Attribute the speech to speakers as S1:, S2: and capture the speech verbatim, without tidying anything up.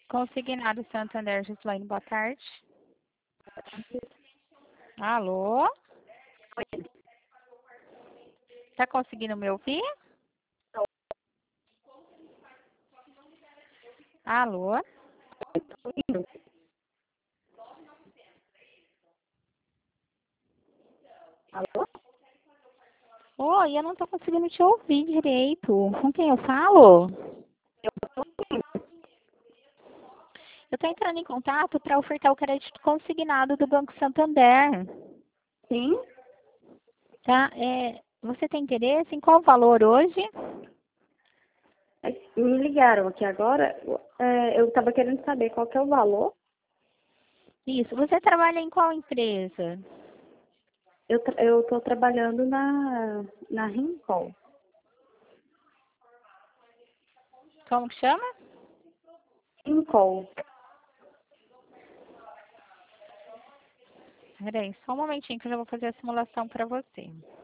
S1: Consignado Santander, Gislaine, boa tarde. Alô? Tá conseguindo me ouvir? Alô?
S2: Alô?
S1: Oi, eu não tô conseguindo te ouvir direito. Com quem eu falo? Eu tô entrando em contato para ofertar o crédito consignado do Banco Santander.
S2: Sim?
S1: Tá? É, você tem interesse em qual valor hoje?
S2: Me ligaram aqui agora. É, eu estava querendo saber qual que é o valor.
S1: Isso. Você trabalha em qual empresa?
S2: Eu tra- eu estou trabalhando na, na Rincon.
S1: Como que chama?
S2: Rincon.
S1: Peraí, só um momentinho que eu já vou fazer a simulação para você.